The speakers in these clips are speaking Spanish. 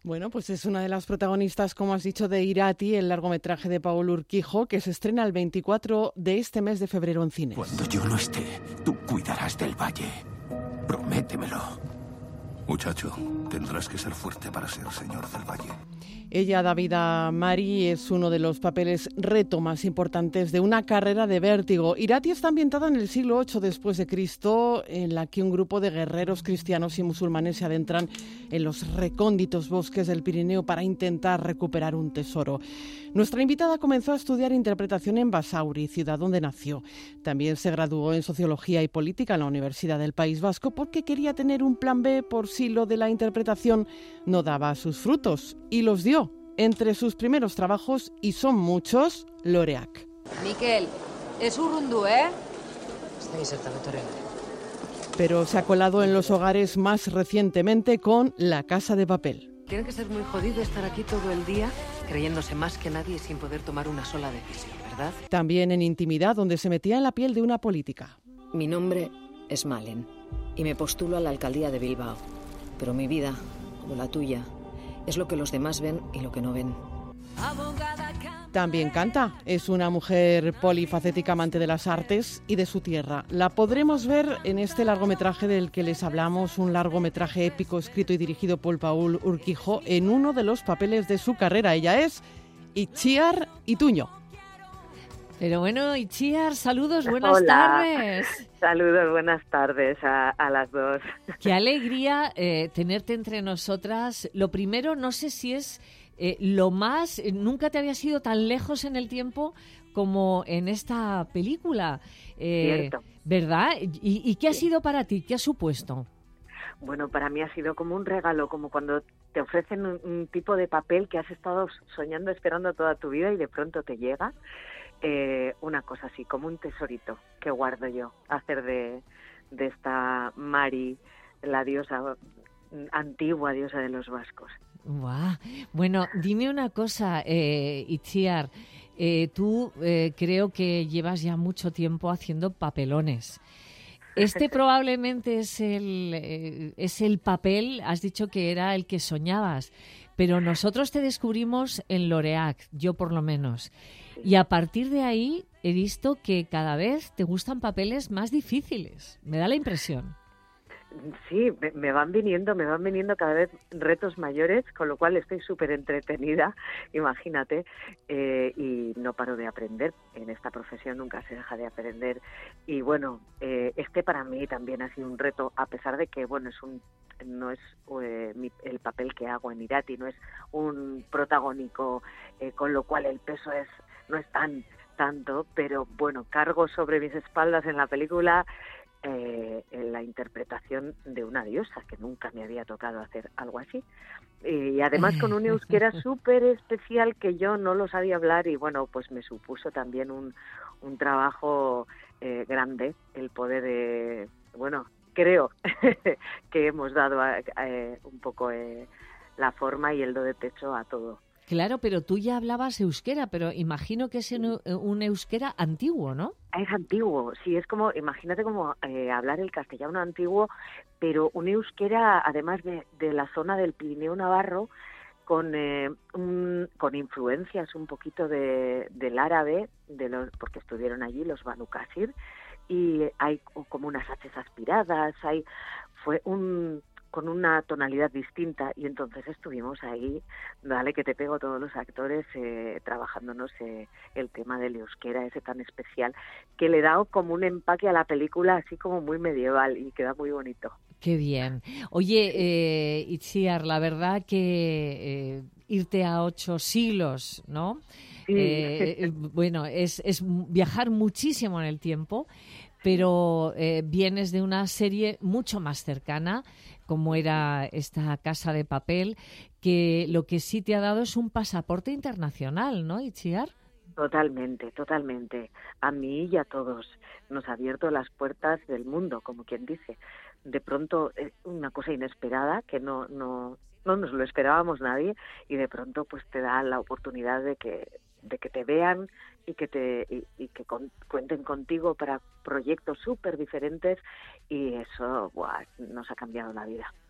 Bueno, pues es una de las protagonistas, como has dicho, de Irati, el largometraje de Paul Urquijo, que se estrena el 24 de este mes de febrero en cines. Cuando yo no esté, tú cuidarás del valle. Prométemelo. Muchacho, tendrás que ser fuerte para ser señor del valle. Ella, Davida Mari, es uno de los papeles reto más importantes de una carrera de vértigo. Irati está ambientada en el siglo VIII después de Cristo, en la que un grupo de guerreros cristianos y musulmanes se adentran en los recónditos bosques del Pirineo para intentar recuperar un tesoro. Nuestra invitada comenzó a estudiar interpretación en Basauri, ciudad donde nació. También se graduó en Sociología y Política en la Universidad del País Vasco porque quería tener un plan B por si lo de la interpretación no daba sus frutos, y los dio. Entre sus primeros trabajos, y son muchos, Loreak. Miquel, es urrundu, ¿eh? Pero se ha colado en los hogares más recientemente con La Casa de Papel. Tiene que ser muy jodido estar aquí todo el día creyéndose más que nadie sin poder tomar una sola decisión, ¿verdad? También en Intimidad, donde se metía en la piel de una política. Mi nombre es Malen y me postulo a la alcaldía de Bilbao. Pero mi vida, como la tuya, es lo que los demás ven y lo que no ven. También canta. Es una mujer polifacética, amante de las artes y de su tierra. La podremos ver en este largometraje del que les hablamos, un largometraje épico escrito y dirigido por Paul Urquijo, en uno de los papeles de su carrera. Ella es Itziar Ituño. Pero bueno, Itziar, saludos, buenas Hola. tardes. Saludos, buenas tardes a las dos. Qué alegría tenerte entre nosotras. Lo primero, no sé si es lo más... Nunca te habías ido tan lejos en el tiempo como en esta película. Cierto. ¿Verdad? ¿Y qué ha sido para ti? ¿Qué ha supuesto? Bueno, para mí ha sido como un regalo, como cuando te ofrecen un tipo de papel que has estado soñando, esperando toda tu vida y de pronto te llega. Una cosa así, como un tesorito que guardo yo, hacer de esta Mari, la diosa antigua, diosa de los vascos. ¡Guau! Bueno, dime una cosa, Itziar, tú creo que llevas ya mucho tiempo haciendo papelones. Este probablemente es el papel, has dicho que era el que soñabas, pero nosotros te descubrimos en Loreak, yo por lo menos. Y a partir de ahí he visto que cada vez te gustan papeles más difíciles. Me da la impresión. Sí, me van viniendo cada vez retos mayores, con lo cual estoy súper entretenida, imagínate, y no paro de aprender. En esta profesión nunca se deja de aprender. Y bueno, este para mí también ha sido un reto, a pesar de que, bueno, no es el papel que hago en Irati, no es un protagónico, con lo cual el peso no es tanto, pero bueno, cargo sobre mis espaldas en la película en la interpretación de una diosa, que nunca me había tocado hacer algo así. Y además con un euskera súper especial que yo no lo sabía hablar y bueno, pues me supuso también un trabajo grande el poder, bueno, creo que hemos dado un poco la forma y el do de pecho a todo. Claro, pero tú ya hablabas euskera, pero imagino que es un euskera antiguo, ¿no? Es antiguo, sí, es como, imagínate como hablar el castellano antiguo, pero un euskera, además de la zona del Pirineo Navarro, con influencias un poquito del árabe, porque estuvieron allí los Banu Qasir, y hay como unas H's aspiradas, fue con una tonalidad distinta, y entonces estuvimos ahí, dale que te pego todos los actores, trabajándonos el tema del euskera ese tan especial, que le da como un empaque a la película así como muy medieval y queda muy bonito. Qué bien. Oye, Itziar, la verdad que irte a 8 siglos, ¿no? Sí. Bueno, es viajar muchísimo en el tiempo, pero vienes de una serie mucho más cercana, como era esta Casa de Papel, que lo que sí te ha dado es un pasaporte internacional, ¿no, Itziar? Totalmente, totalmente. A mí y a todos nos ha abierto las puertas del mundo, como quien dice. De pronto, una cosa inesperada que no nos lo esperábamos nadie, y de pronto pues te da la oportunidad de que te vean y que cuenten contigo para proyectos súper diferentes, y eso nos ha cambiado la vida.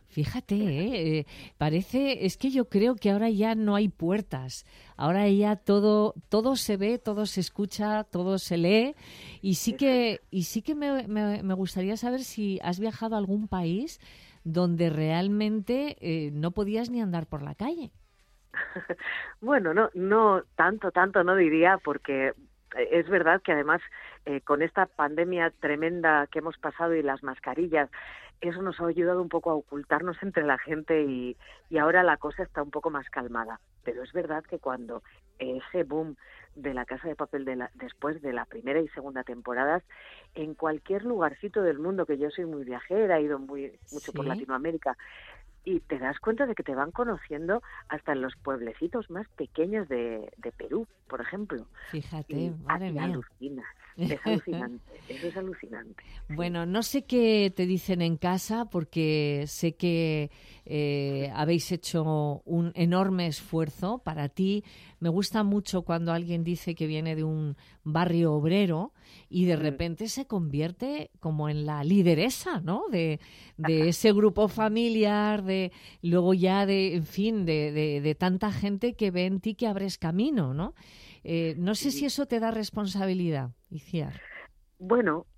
Fíjate, es que yo creo que ahora ya no hay puertas, ahora ya todo se ve, todo se escucha, todo se lee, y sí que me gustaría saber si has viajado a algún país donde realmente no podías ni andar por la calle. Bueno, no tanto no diría, porque es verdad que además con esta pandemia tremenda que hemos pasado y las mascarillas, eso nos ha ayudado un poco a ocultarnos entre la gente y ahora la cosa está un poco más calmada. Pero es verdad que cuando ese boom de La Casa de Papel después de la primera y segunda temporadas, en cualquier lugarcito del mundo, que yo soy muy viajera, he ido mucho por Latinoamérica, y te das cuenta de que te van conociendo hasta en los pueblecitos más pequeños de Perú, por ejemplo. Fíjate, madre mía. Alucinas. Es alucinante, eso es alucinante. Bueno, no sé qué te dicen en casa, porque sé que habéis hecho un enorme esfuerzo para ti. Me gusta mucho cuando alguien dice que viene de un barrio obrero y de repente se convierte como en la lideresa, ¿no? De ese grupo familiar, luego ya de tanta gente que ve en ti que abres camino, ¿no? No sé si eso te da responsabilidad, Itziar. Bueno,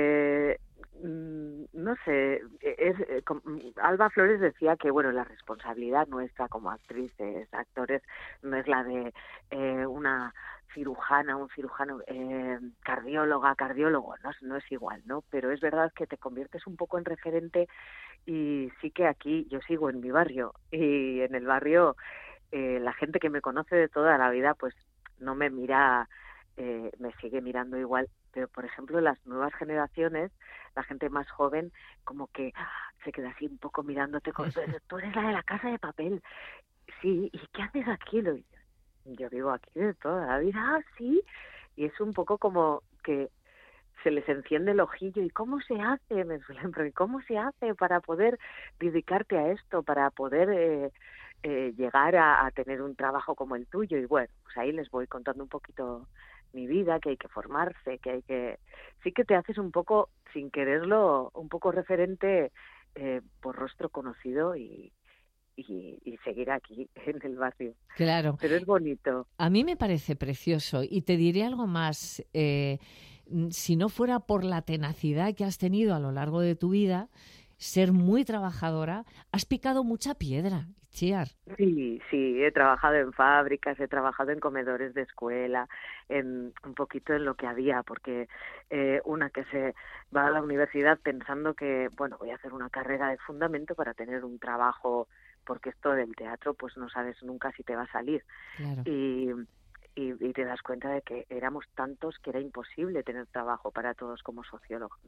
no sé, Alba Flores decía que bueno, la responsabilidad nuestra como actrices, actores, no es la de una cirujana, un cirujano, cardiólogo, no es igual, ¿no? Pero es verdad que te conviertes un poco en referente, y sí que aquí yo sigo en mi barrio, y en el barrio la gente que me conoce de toda la vida pues no me mira, me sigue mirando igual, pero por ejemplo las nuevas generaciones, la gente más joven, como que se queda así un poco mirándote, tú eres la de La Casa de Papel. Sí, ¿y qué haces aquí? Yo vivo aquí de toda la vida. Sí, y es un poco como que se les enciende el ojillo. ¿Y cómo se hace? Me suelen preguntar, ¿cómo se hace para poder dedicarte a esto, para poder llegar a tener un trabajo como el tuyo? Y bueno, pues ahí les voy contando un poquito mi vida, que hay que formarse, sí que te haces un poco, sin quererlo, un poco referente por rostro conocido y seguir aquí en el barrio. Claro. Pero es bonito. A mí me parece precioso, y te diré algo más. Si no fuera por la tenacidad que has tenido a lo largo de tu vida, ser muy trabajadora, has picado mucha piedra, Itziar. Sí, he trabajado en fábricas, he trabajado en comedores de escuela, en un poquito en lo que había, porque una que se va a la universidad pensando que, bueno, voy a hacer una carrera de fundamento para tener un trabajo, porque esto del teatro, pues no sabes nunca si te va a salir. Claro. Y te das cuenta de que éramos tantos que era imposible tener trabajo para todos como sociólogos.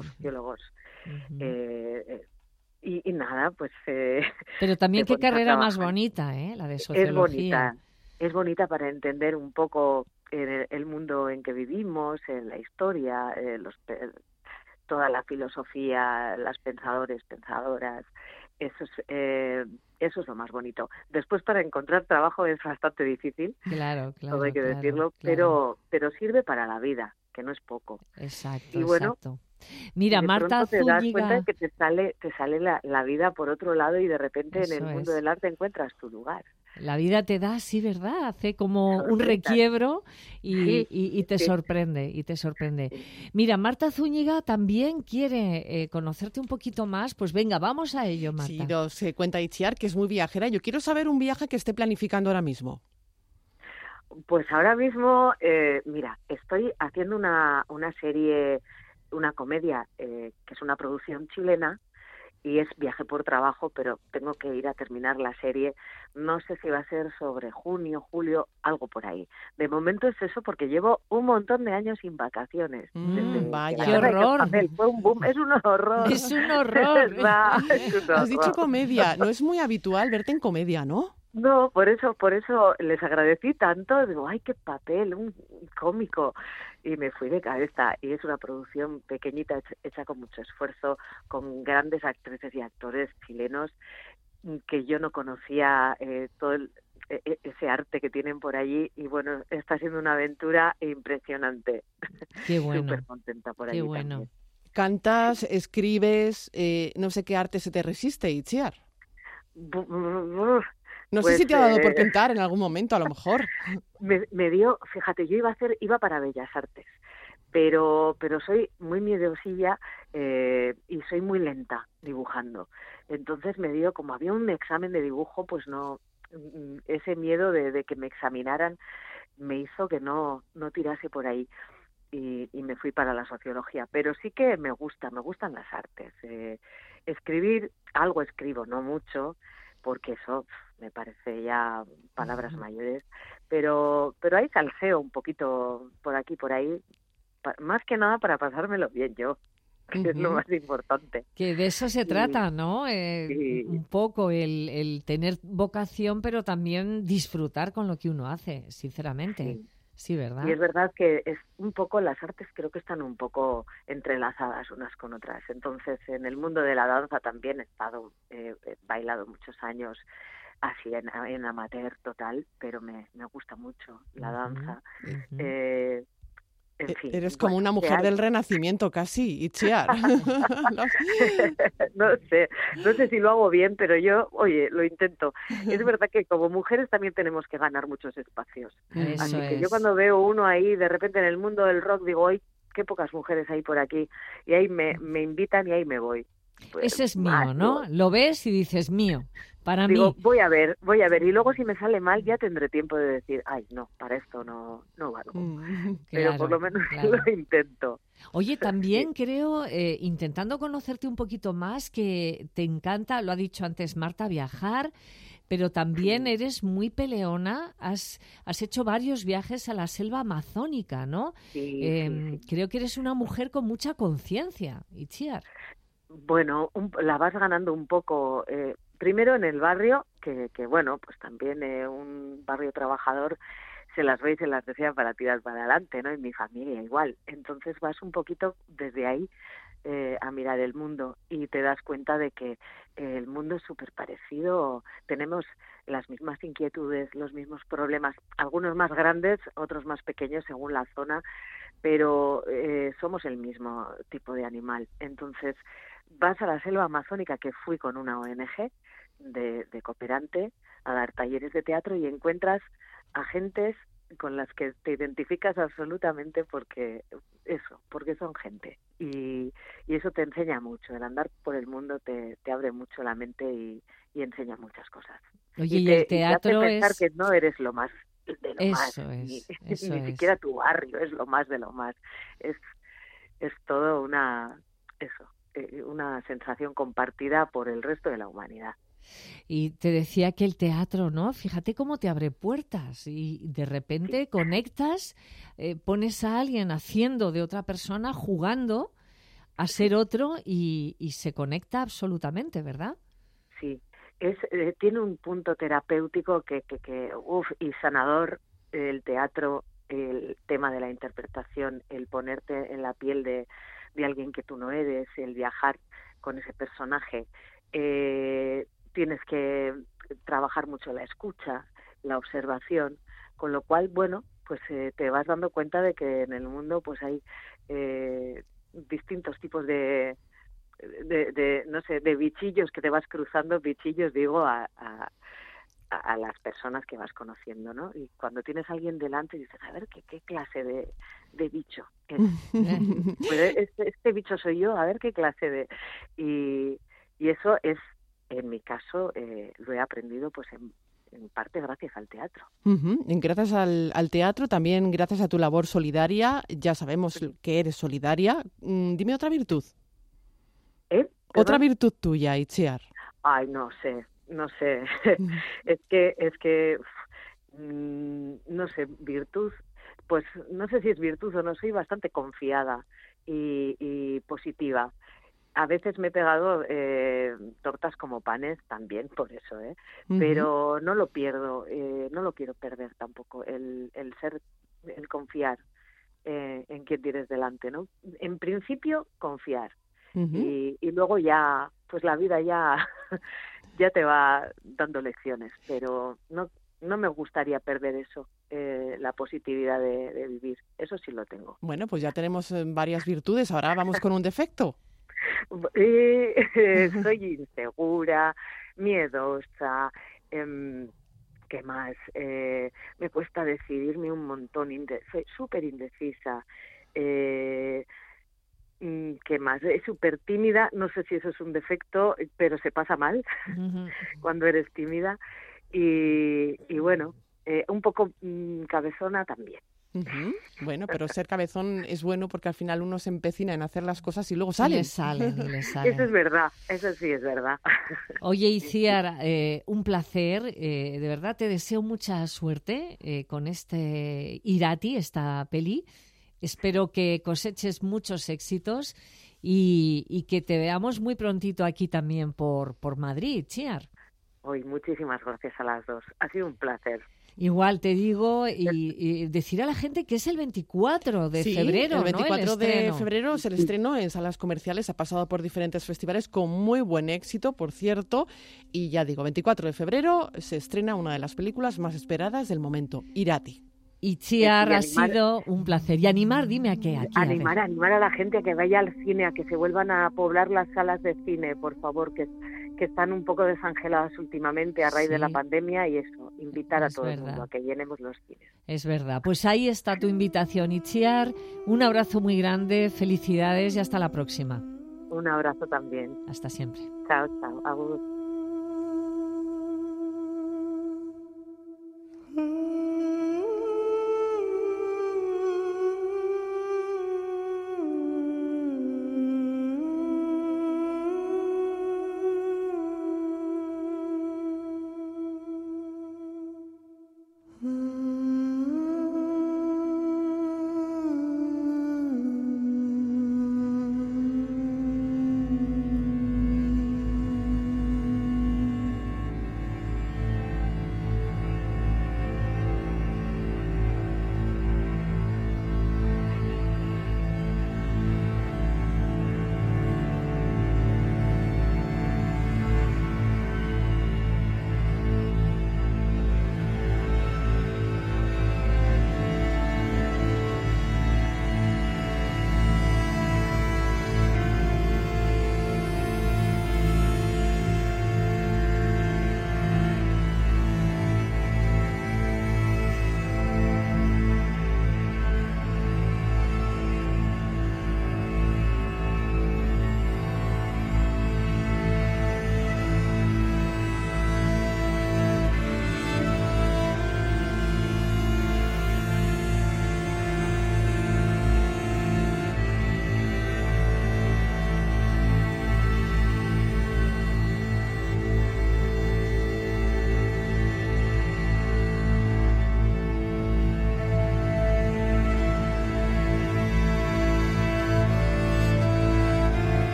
Uh-huh. Y nada, pues... Pero también qué carrera más bonita, la de sociología. Es bonita para entender un poco el mundo en que vivimos, la historia, toda la filosofía, las pensadoras. Eso es lo más bonito. Después, para encontrar trabajo es bastante difícil, claro, todo hay que decirlo, claro. pero sirve para la vida, que no es poco. Exacto, y bueno, exacto. Mira, Marta Zúñiga, te das Zúñiga... cuenta de que te sale la vida por otro lado, y de repente Eso en el mundo del arte encuentras tu lugar. La vida te da, sí, ¿verdad? Hace como un requiebro y te sorprende, y te sorprende. Sí. Mira, Marta Zúñiga también quiere conocerte un poquito más. Pues venga, vamos a ello, Marta. Sí, nos cuenta Itziar, que es muy viajera. Yo quiero saber un viaje que esté planificando ahora mismo. Pues ahora mismo, mira, estoy haciendo una serie, una comedia, que es una producción chilena, y es viaje por trabajo, pero tengo que ir a terminar la serie. No sé si va a ser sobre junio, julio, algo por ahí. De momento es eso, porque llevo un montón de años sin vacaciones. Vaya. ¡Qué horror! Fue un boom, es un horror. Es un horror. Has dicho comedia. No es muy habitual verte en comedia, ¿no? No, por eso les agradecí tanto. Digo, ¡ay, qué papel! Un cómico. Y me fui de cabeza. Y es una producción pequeñita, hecha con mucho esfuerzo, con grandes actrices y actores chilenos, que yo no conocía todo ese arte que tienen por allí. Y bueno, está siendo una aventura impresionante. Qué bueno. Súper contenta por allí Qué bueno. también. Cantas, escribes, no sé qué arte se te resiste, Itziar. No sé si te ha dado por cantar en algún momento, a lo mejor. Me dio, fíjate, yo iba para Bellas Artes, pero soy muy miedosilla y soy muy lenta dibujando. Entonces me dio, como había un examen de dibujo, pues no, ese miedo de que me examinaran me hizo que no tirase por ahí. Y me fui para la sociología, pero sí que me gustan las artes. Escribir, algo escribo, no mucho, porque eso me parece ya palabras mayores, pero hay salseo un poquito por aquí, por ahí, más que nada para pasármelo bien yo, que es lo más importante. Que de eso se trata, ¿no? Un poco el tener vocación, pero también disfrutar con lo que uno hace, sinceramente. Sí, ¿verdad? Y es verdad que es un poco, las artes creo que están un poco entrelazadas unas con otras. Entonces, en el mundo de la danza también he bailado muchos años así en amateur total, pero me gusta mucho la danza. En fin, eres como una mujer del Renacimiento casi, Itziar. No sé si lo hago bien, pero yo, oye, lo intento. Es verdad que como mujeres también tenemos que ganar muchos espacios. Así que yo cuando veo uno ahí, de repente en el mundo del rock, digo, ¡ay, qué pocas mujeres hay por aquí! Y ahí me invitan y ahí me voy. Pues, ese es mío, ¿no? Lo ves y dices, mío. Para digo, mí. Voy a ver. Y luego si me sale mal ya tendré tiempo de decir, ay, no, para esto no valgo. Pero Claro, por lo menos claro. lo intento. Oye, también creo, intentando conocerte un poquito más, que te encanta, lo ha dicho antes Marta, viajar, pero también eres muy peleona. Has hecho varios viajes a la selva amazónica, ¿no? Sí. Creo que eres una mujer con mucha conciencia, Itziar. Bueno, la vas ganando un poco. Primero en el barrio, que bueno, pues también un barrio trabajador se las ve y se las decía para tirar para adelante, ¿no? En mi familia igual. Entonces vas un poquito desde ahí a mirar el mundo y te das cuenta de que el mundo es súper parecido. Tenemos las mismas inquietudes, los mismos problemas, algunos más grandes, otros más pequeños según la zona, pero somos el mismo tipo de animal. Entonces vas a la selva amazónica, que fui con una ONG de cooperante a dar talleres de teatro, y encuentras a gentes con las que te identificas absolutamente porque son gente, y eso te enseña mucho. El andar por el mundo te abre mucho la mente y enseña muchas cosas. Oye, y el teatro te hace pensar es... que no eres lo más de lo más, ni siquiera tu barrio es lo más de lo más. Es todo una sensación compartida por el resto de la humanidad. Y te decía que el teatro, ¿no? Fíjate cómo te abre puertas y de repente conectas, pones a alguien haciendo de otra persona, jugando a ser otro y se conecta absolutamente, ¿verdad? Sí, tiene un punto terapéutico y sanador. El teatro, el tema de la interpretación, el ponerte en la piel de alguien que tú no eres, el viajar con ese personaje. Tienes que trabajar mucho la escucha, la observación, con lo cual, bueno, pues te vas dando cuenta de que en el mundo pues hay distintos tipos de no sé, de bichillos que te vas cruzando, bichillos digo a las personas que vas conociendo, ¿no? Y cuando tienes a alguien delante dices, a ver, ¿qué clase de bicho es? Pues este bicho soy yo, a ver qué clase de... Y eso es, en mi caso, lo he aprendido pues en parte gracias al teatro. Gracias al teatro, también gracias a tu labor solidaria. Ya sabemos que eres solidaria. Dime otra virtud. Otra virtud tuya, Itziar. Ay, no sé. Es que no sé, virtud, pues no sé si es virtud o no, soy bastante confiada y positiva. A veces me he pegado tortas como panes también por eso, pero no lo pierdo, no lo quiero perder tampoco, el confiar en quien tienes delante, ¿no? En principio, confiar. Y luego ya, pues la vida ya te va dando lecciones, pero no me gustaría perder eso, la positividad de vivir. Eso sí lo tengo. Bueno, pues ya tenemos varias virtudes. Ahora vamos con un defecto. Soy insegura, miedosa, ¿qué más? Me cuesta decidirme un montón, soy súper indecisa. ¿Qué más? Es súper tímida, no sé si eso es un defecto, pero se pasa mal cuando eres tímida. Y bueno, un poco cabezona también. Bueno, pero ser cabezón es bueno porque al final uno se empecina en hacer las cosas y luego salen. Y le salen. Eso es verdad, eso sí es verdad. Oye, Itziar, un placer. De verdad te deseo mucha suerte con este Irati, esta peli. Espero que coseches muchos éxitos y que te veamos muy prontito aquí también por Madrid, Itziar. Hoy muchísimas gracias a las dos. Ha sido un placer. Igual te digo y decir a la gente que es el 24 de febrero, el 24 ¿no? de febrero es el estreno en salas comerciales, ha pasado por diferentes festivales con muy buen éxito, por cierto, y ya digo, 24 de febrero se estrena una de las películas más esperadas del momento, Irati. Itziar, ha sido un placer. Y animar, dime a qué. Animar a la gente a que vaya al cine, a que se vuelvan a poblar las salas de cine, por favor, que están un poco desangeladas últimamente a raíz de la pandemia, y eso, invitar a todo el mundo a que llenemos los cines. Es verdad. Pues ahí está tu invitación, Itziar. Un abrazo muy grande, felicidades y hasta la próxima. Un abrazo también. Hasta siempre. Chao, chao. Agur.